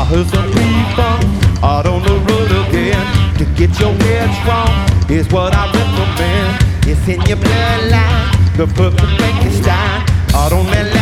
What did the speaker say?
heard some people out on the road again. To get your head strong is what I recommend. It's in your bloodline, the perfect Frankenstein. Out on that